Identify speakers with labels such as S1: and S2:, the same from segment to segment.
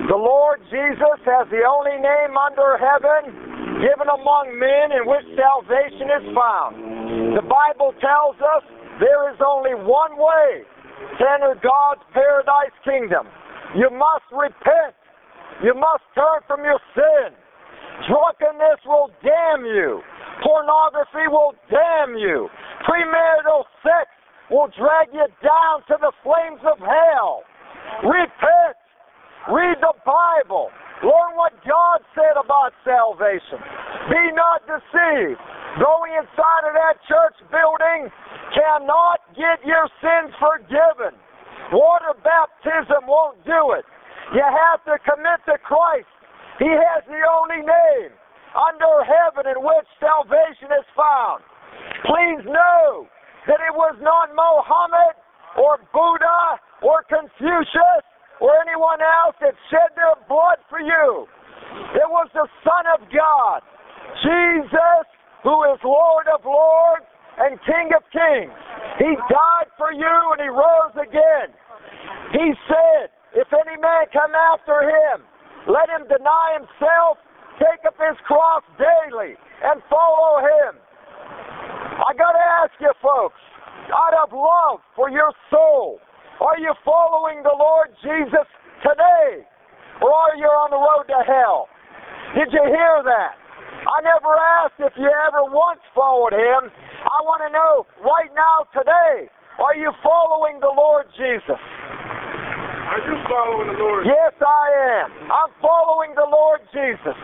S1: The Lord Jesus has the only name under heaven given among men in which salvation is found. The Bible tells us there is only one way to enter God's paradise kingdom. You must repent. You must turn from your sin. Drunkenness will damn you. Pornography will damn you. Premarital sex will drag you down to the flames of hell. Repent. Read the Bible. Learn what God said about salvation. Be not deceived. Going inside of that church building cannot get your sins forgiven. Water baptism won't do it. You have to commit to Christ. He has the only name under heaven in which salvation is found. Please know that it was not Mohammed or Buddha or Confucius or anyone else that shed their blood for you. It was the Son of God, Jesus, who is Lord of Lords and King of Kings. He died for you and He rose again. He said, if any man come after Him, let him deny himself, take up his cross daily, and follow Him. I got to ask you folks, out of love for your soul, are you following the Lord Jesus today? Or are you on the road to hell? Did you hear that? I never asked if you ever once followed Him. I want to know right now, today, are you following the Lord Jesus?
S2: Are you following the Lord?
S1: Yes, I am. I'm following the Lord Jesus.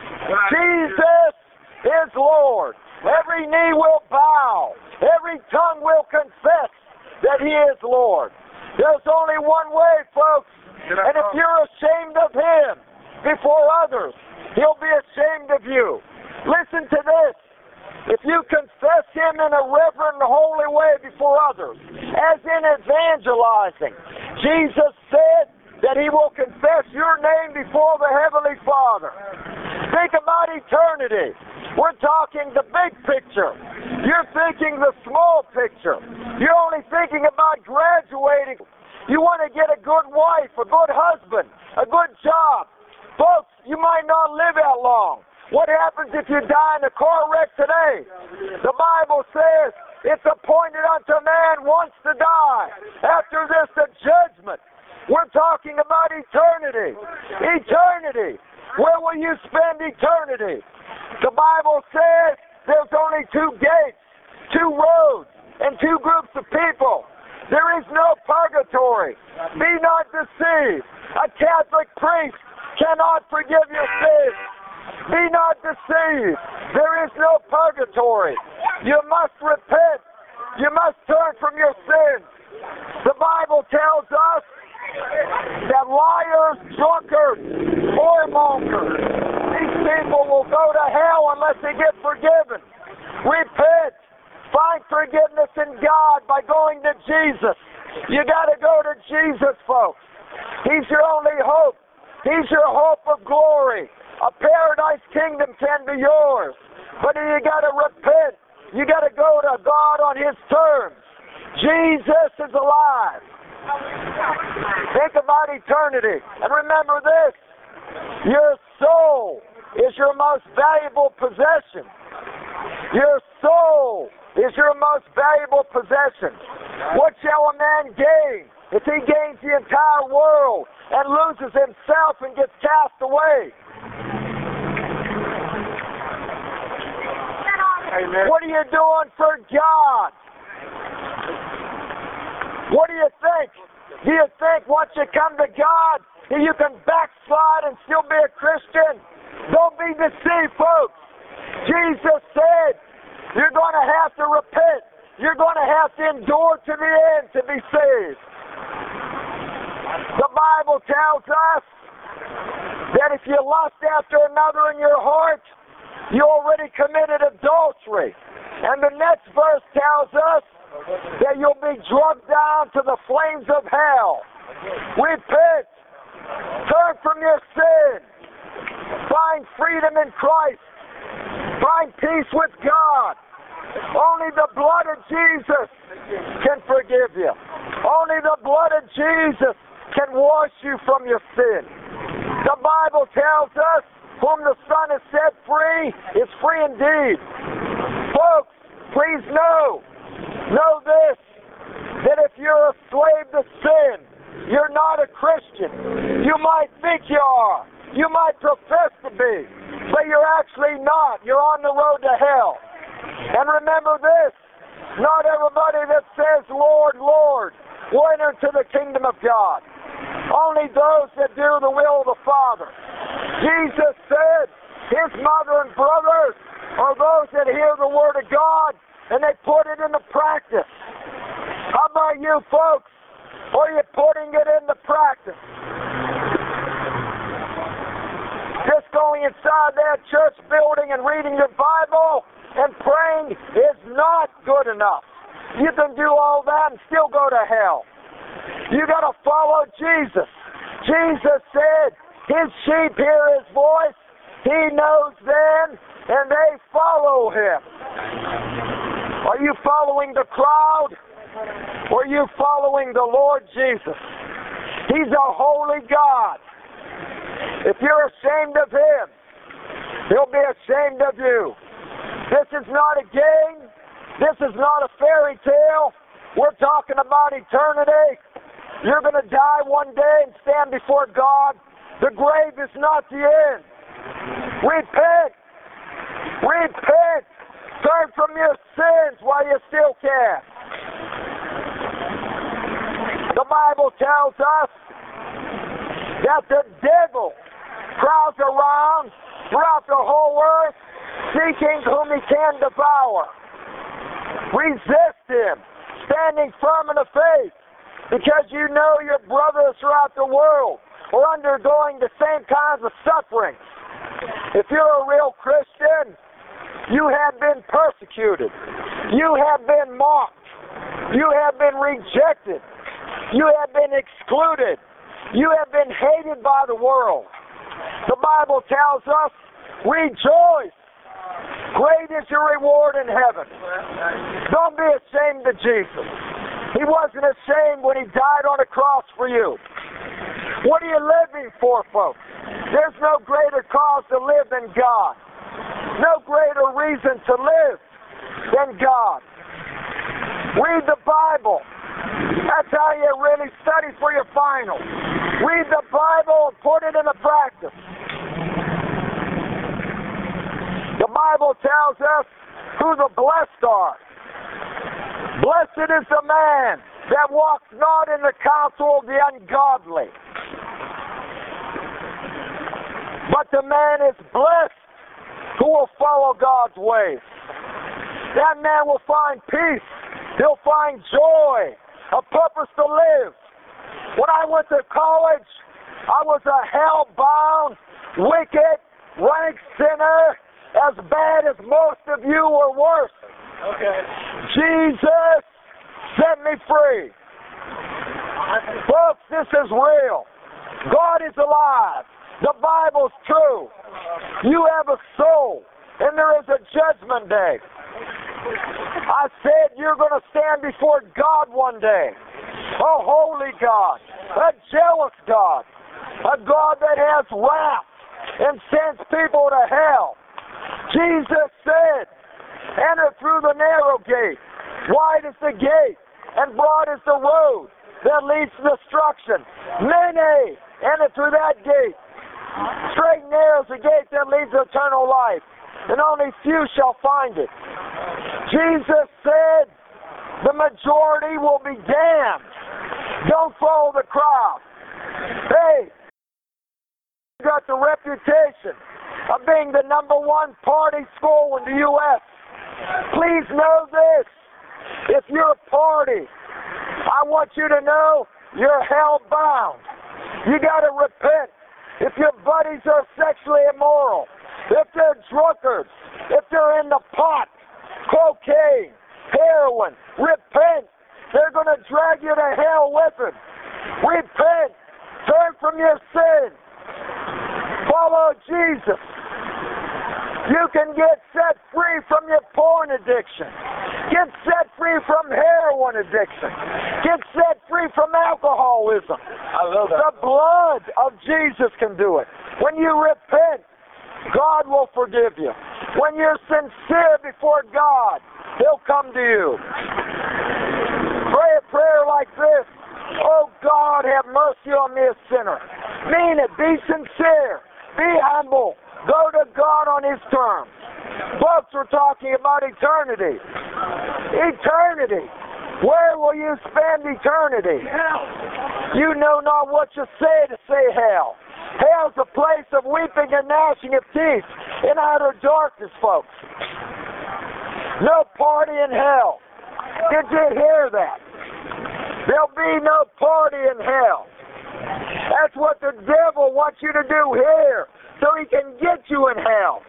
S1: Jesus is Lord. Every knee will bow. Every tongue will confess that He is Lord. There's only one way, folks. And if you're ashamed of Him before others, He'll be ashamed of you. Listen to this. If you confess Him in a reverent and holy way before others, as in evangelizing, Jesus said that He will confess your name before the Heavenly Father. Think about eternity. We're talking the big picture. You're thinking the small picture. You're only thinking about graduating. You want to get a good wife, a good husband, a good job. Folks, you might not live that long. What happens if you die in a car wreck today? The Bible says it's appointed unto man once to die. After this, the judgment. We're talking about eternity. Eternity. Where will you spend eternity? The Bible says there's only two gates, two roads, and two groups of people. There is no purgatory. Be not deceived. A Catholic priest cannot forgive your sins. Be not deceived. There is no purgatory. You must repent. You must turn from your sins. The Bible tells us that liars, drunkards, whoremongers, these people will go to hell unless they get forgiven. Repent. Find forgiveness in God by going to Jesus. You got to go to Jesus, folks. He's your only hope. He's your hope of glory. A paradise kingdom can be yours. But you got to repent. You got to go to God on His terms. Jesus is alive. Think about eternity. And remember this. Your soul is your most valuable possession. Your soul is your most valuable possession. What shall a man gain if he gains the entire world and loses himself and gets cast away? Amen. What are you doing for God? What do you think? Do you think once you come to God that you can backslide and still be a Christian? Don't be deceived, folks. Jesus said you're going to have to repent. You're going to have to endure to the end to be saved. The Bible tells us that if you lust after another in your heart, you already committed adultery. And the next verse tells us that you'll be drugged down to the flames of hell. Repent. Turn from your sin. Find freedom in Christ. Find peace with God. Only the blood of Jesus can forgive you. Only the blood of Jesus can wash you from your sin. The Bible tells us, whom the Son has set free is free indeed. Folks, please know this, that if you're a slave to sin, you're not a Christian. You might think you are. You might profess to be, but you're actually not. You're on the road to hell. And remember this, not everybody that says, Lord, Lord, will enter into the kingdom of God. Only those that do the will of the Father. Jesus said his mother and brothers are those that hear the Word of God and they put it into practice. How about you folks? Are you putting it into practice? Just going inside that church building and reading your Bible and praying is not good enough. You can do all that and still go to hell. You got to follow Jesus. Jesus said, his sheep hear his voice, he knows them, and they follow him. Are you following the crowd? Or are you following the Lord Jesus? He's a holy God. If you're ashamed of him, he'll be ashamed of you. This is not a game. This is not a fairy tale. We're talking about eternity. You're going to die one day and stand before God. The grave is not the end. Repent. Repent. Turn from your sins while you still can. The Bible tells us that the devil prowls around throughout the whole earth seeking whom he can devour. Resist him, standing firm in the faith, because you know your brothers throughout the world are undergoing the same kinds of suffering. If you're a real Christian, you have been persecuted. You have been mocked. You have been rejected. You have been excluded. You have been hated by the world. The Bible tells us, rejoice. Great is your reward in heaven. Don't be ashamed of Jesus. He wasn't ashamed when he died on a cross for you. What are you living for, folks? There's no greater cause to live than God. No greater reason to live than God. Read the Bible. That's how you really study for your final. Read the Bible and put it into practice. The Bible tells us who the blessed are. Blessed is the man that walks not in the counsel of the ungodly, but the man is blessed who will follow God's ways. That man will find peace. He'll find joy, a purpose to live. When I went to college, I was a hell-bound, wicked, rank sinner, as bad as most of you or worse.
S2: Okay.
S1: Jesus set me free. Folks, this is real. God is alive. The Bible's true. You have a soul, and there is a judgment day. I said you're going to stand before God one day. A holy God, a jealous God, a God that has wrath and sends people to hell. Jesus said, enter through the narrow gate. Wide is the gate, and broad is the road that leads to destruction. Many enter through that gate. Straight and narrow is the gate that leads to eternal life, and only few shall find it. Jesus said, the majority will be damned. Don't follow the crowd. Hey, you got the reputation of being the #1 party school in the U.S. Please know this. If you're a party, I want you to know you're hell-bound. You got to repent. If your buddies are sexually immoral, if they're drunkards, if they're in the pot, cocaine, heroin, repent. They're going to drag you to hell with them. Repent. Turn from your sins. Follow Jesus. You can get set free from your porn addiction. Get set free from heroin addiction. Get set free from alcoholism.
S2: I love that.
S1: The blood of Jesus can do it. When you repent, God will forgive you. When you're sincere before God, He'll come to you. Pray a prayer like this. Oh God, have mercy on me, a sinner. Mean it. Be sincere. Be humble. Go to God on His terms. Folks, we're talking about eternity. Eternity. Where will you spend eternity?
S2: Hell.
S1: You know not what you say to say hell. Hell's a place of weeping and gnashing of teeth in outer darkness, folks. No party in hell. Did you hear that? There'll be no party in hell. That's what the devil wants you to do here, so he can get you in hell.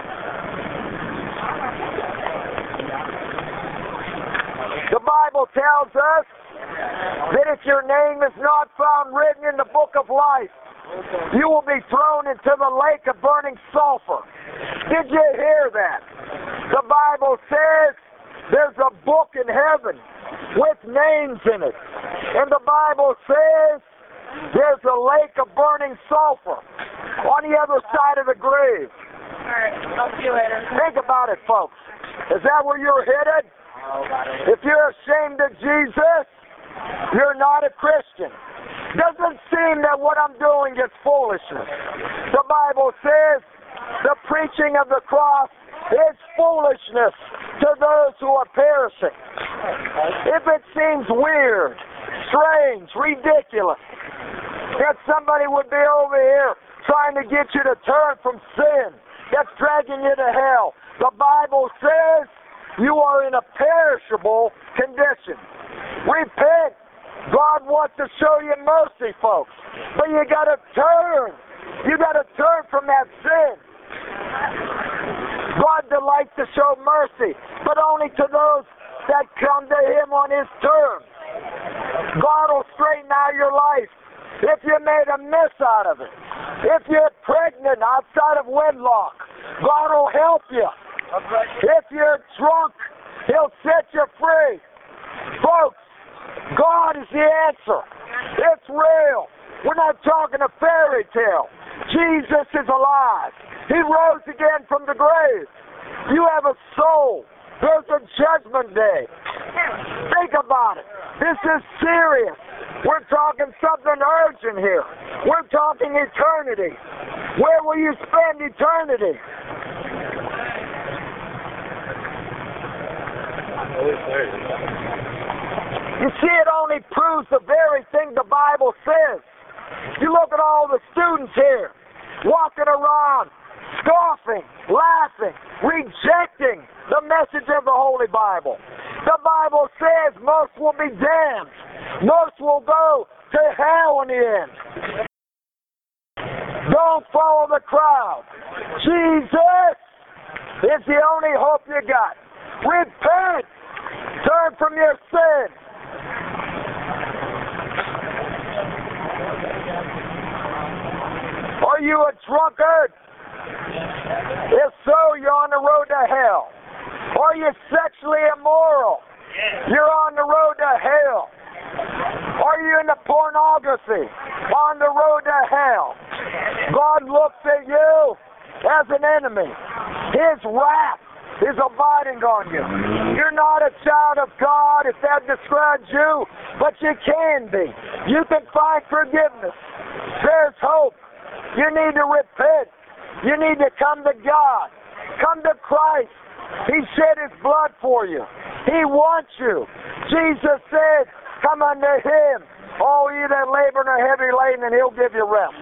S1: The Bible tells us that if your name is not found written in the book of life, you will be thrown into the lake of burning sulfur. Did you hear that? The Bible says there's a book in heaven with names in it. And the Bible says there's a lake of burning sulfur on the other side of the grave.
S3: Alright, I'll see you later.
S1: Think about it, folks. Is that where you're headed? If you're ashamed of Jesus, you're not a Christian. Doesn't seem that what I'm doing is foolishness. The Bible says the preaching of the cross is foolishness to those who are perishing. If it seems weird, strange, ridiculous, that somebody would be over here trying to get you to turn from sin that's dragging you to hell, the Bible says you are in a perishable condition. Repent. God wants to show you mercy, folks. But you got to turn. You got to turn from that sin. God delights to show mercy, but only to those that come to Him on His terms. God will straighten out your life if you made a mess out of it. If you're pregnant outside of wedlock, God will help you. If you're drunk, He'll set you free. Folks, God is the answer. It's real. We're not talking a fairy tale. Jesus is alive. He rose again from the grave. You have a soul. There's a judgment day. Think about it. This is serious. We're talking something urgent here. We're talking eternity. Where will you spend eternity? You see, it only proves the very thing the Bible says. You look at all the students here, walking around, scoffing, laughing, rejecting the message of the Holy Bible. The Bible says most will be damned. Most will go to hell in the end. Don't follow the crowd. Jesus is the only hope you got. Repent. Turn from your sin. Are you a drunkard? If so, you're on the road to hell. Are you sexually immoral? You're on the road to hell. Are you into pornography? On the road to hell. God looks at you as an enemy. His wrath is abiding on you. You're not a child of God if that describes you, but you can be. You can find forgiveness. There's hope. You need to repent. You need to come to God. Come to Christ. He shed His blood for you. He wants you. Jesus said, come unto Him, all ye that labor and are heavy laden, and He'll give you rest.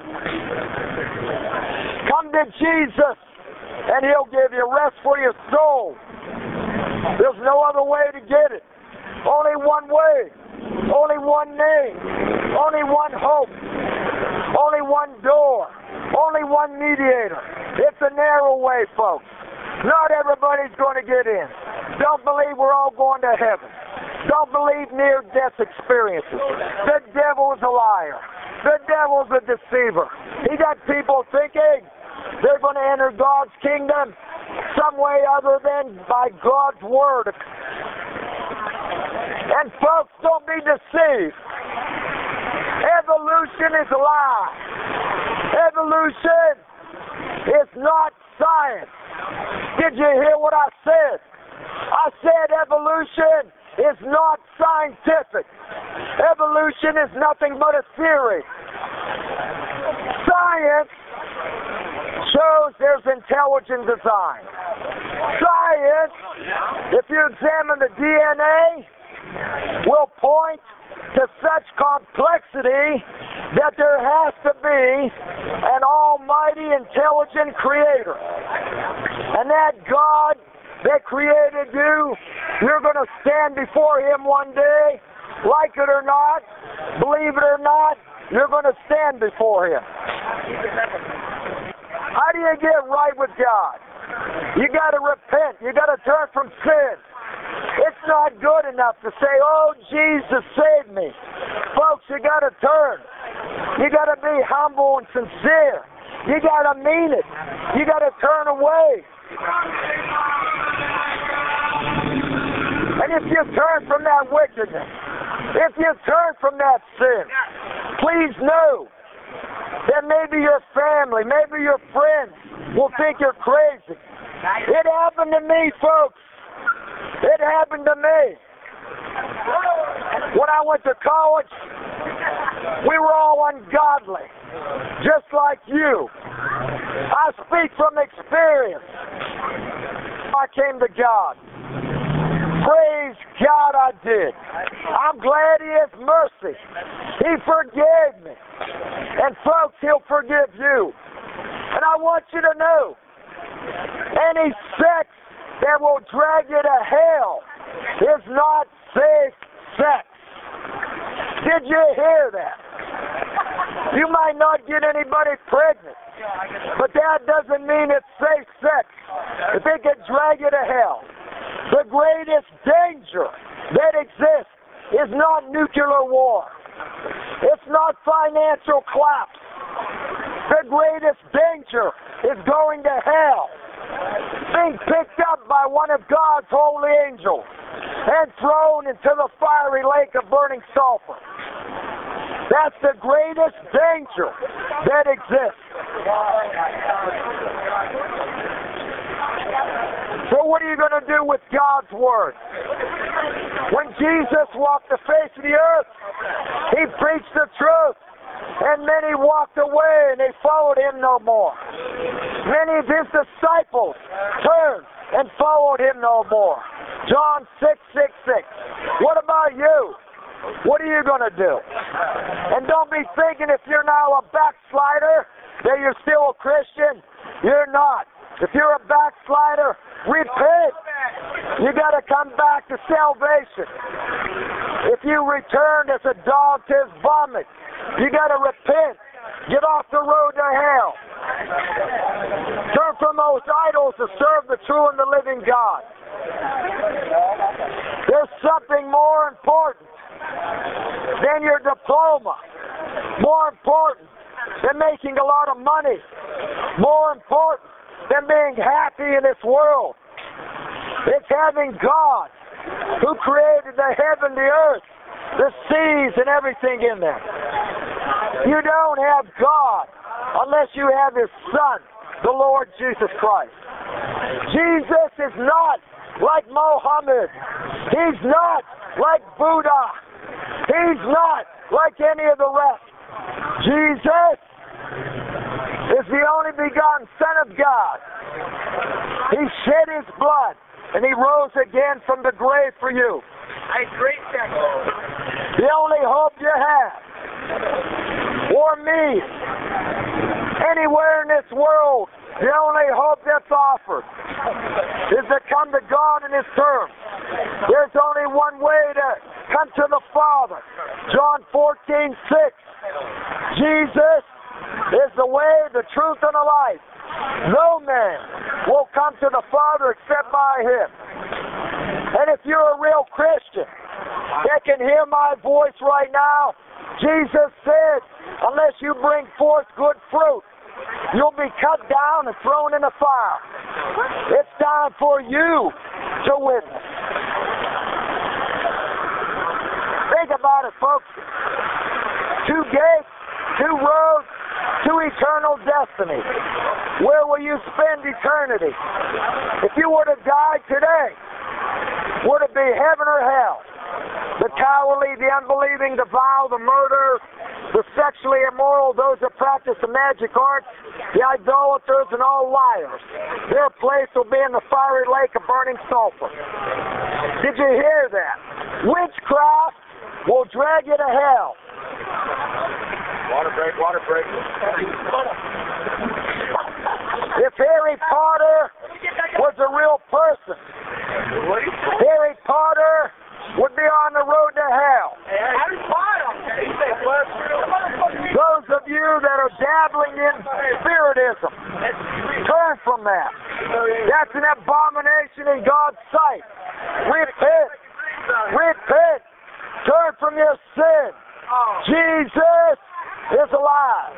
S1: Come to Jesus, and He'll give you rest for your soul. There's no other way to get it. Only one way. Only one name. Only one hope. Only one door. Only one mediator. It's a narrow way, folks. Not everybody's going to get in. Don't believe we're all going to heaven. Don't believe near-death experiences. The devil is a liar. The devil's a deceiver. He got people thinking they're going to enter God's kingdom some way other than by God's word. And folks, don't be deceived. Evolution is a lie. Evolution is not science. Did you hear what I said? I said evolution is not scientific. Evolution is nothing but a theory. Science shows there's intelligent design. Science, if you examine the DNA, will point to such complexity that there has to be an almighty intelligent creator. And that God that created you, you're going to stand before him one day, like it or not, believe it or not, you're going to stand before him. How do you get right with God? You got to repent. You got to turn from sin. It's not good enough to say, oh, Jesus saved me. Folks, you got to turn. You got to be humble and sincere. You got to mean it. You got to turn away. And if you turn from that wickedness, if you turn from that sin, please know that maybe your family, maybe your friends will think you're crazy. It happened to me, folks. It happened to me. When I went to college, we were all ungodly, just like you. I speak from experience. I came to God. Praise God I did. I'm glad he has mercy. He forgave me. And folks, he'll forgive you. And I want you to know, any sex that will drag you to hell is not safe sex. Did you hear that? You might not get anybody pregnant, but that doesn't mean it's safe sex. If it can drag you to hell. The greatest danger that exists is not nuclear war. It's not financial collapse. The greatest danger is going to hell. Being picked up by one of God's holy angels and thrown into the fiery lake of burning sulfur. That's the greatest danger that exists. So what are you going to do with God's Word? When Jesus walked the face of the earth, he preached the truth, and many walked away and they followed him no more. Many of his disciples turned and followed him no more. John 6:66. What about you? What are you going to do? And don't be thinking if you're now a backslider that you're still a Christian. You're not. If you're a backslider, repent. You got to come back to salvation. If you returned as a dog to his vomit, you got to repent. Get off the road to hell. Turn from those idols to serve the true and the living God. There's something more important than your diploma. More important than making a lot of money. More important than being happy in this world. It's having God who created the heaven, the earth, the seas, and everything in them. You don't have God unless you have his Son, the Lord Jesus Christ. Jesus is not like Mohammed. He's not like Buddha. He's not like any of the rest. Jesus is the only begotten Son of God. He shed his blood and he rose again from the grave for you. The only hope you have, or me, anywhere in this world, the only hope that's offered is to come to God in his terms. There's only one way to come to the Father. John 14:6. Jesus is the way, the truth, and the life. No man will come to the Father except by him. And if you're a real Christian that can hear my voice right now, Jesus said, unless you bring forth good fruit, you'll be cut down and thrown in the fire. It's time for you to witness. Think about it, folks. 2 gates, 2 roads, 2 eternal destinies. Where will you spend eternity? If you were to die today, would it be heaven or hell? The cowardly, the unbelieving, the vile, the murderers, the sexually immoral, those that practice the magic arts, the idolaters, and all liars. Their place will be in the fiery lake of burning sulfur. Did you hear that? Witchcraft will drag you to hell.
S2: Water break, water break.
S1: If Harry Potter was a real person, Harry Potter would be on the road to hell. Those of you that are dabbling in spiritism, turn from that. That's an abomination in God's sight. Repent. Repent. Turn from your sin. Jesus is alive.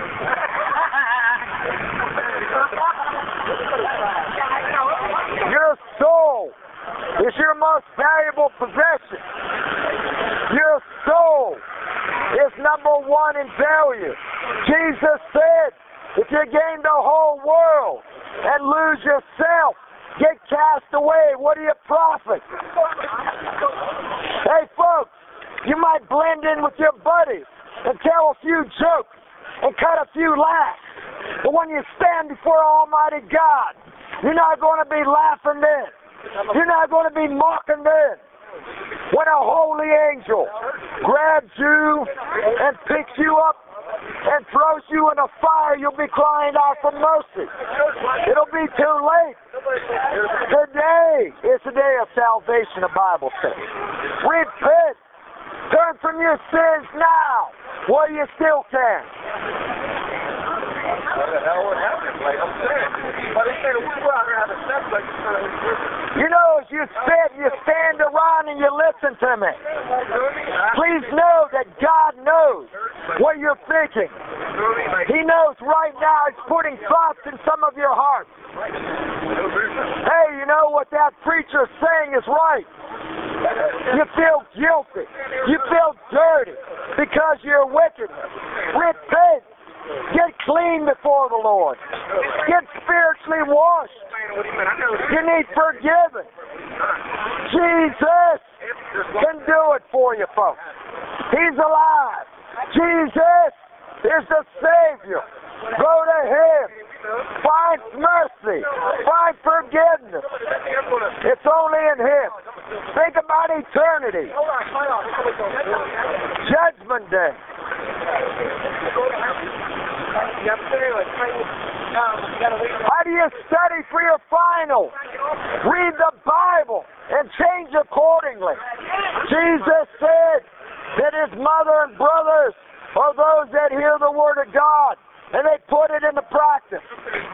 S1: Your soul is your most valuable possession. Your soul is number 1 in value. Jesus said, if you gain the whole world and lose yourself, get cast away, what do you profit? Hey folks, you might blend in with your buddies and tell a few jokes and cut a few laughs. But when you stand before Almighty God, you're not going to be laughing then. You're not going to be mocking then. When a holy angel grabs you and picks you up and throws you in a fire, you'll be crying out for mercy. It'll be too late. Today is the day of salvation, the Bible says. Repent. Turn from your sins now while you still can. You know, as you sit, you stand around and you listen to me. Please know that God knows what you're thinking. He knows right now He's putting thoughts in some of your hearts. Hey, you know what that preacher's saying is right. You feel guilty. You feel dirty because you're wicked. Repent. Get clean before the Lord. Get spiritually washed. You need forgiven. Jesus can do it for you, folks. He's alive. Jesus is the Savior. Go to Him. Find mercy. Find forgiveness. It's only in Him. Think about eternity. Judgment Day. How do you study for your final? Read the Bible and change accordingly. Jesus said that His mother and brothers are those that hear the Word of God and they put it into practice.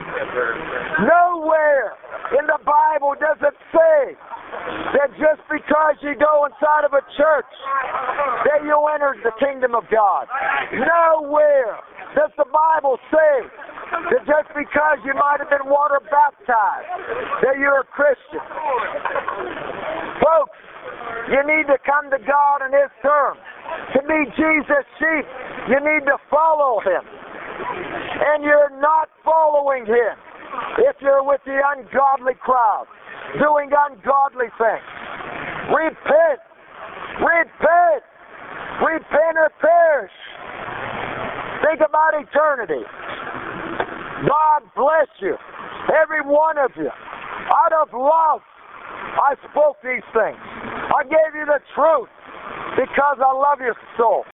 S1: Nowhere in the Bible does it say that just because you go inside of a church that you'll enter the kingdom of God. Nowhere does the Bible say that just because you might have been water baptized that you're a Christian. Folks, you need to come to God in His terms. To be Jesus' sheep, you need to follow Him. And you're not following Him if you're with the ungodly crowd, doing ungodly things. Repent. Repent. Repent or perish. Think about eternity. God bless you, every one of you. Out of love, I spoke these things. I gave you the truth because I love you so.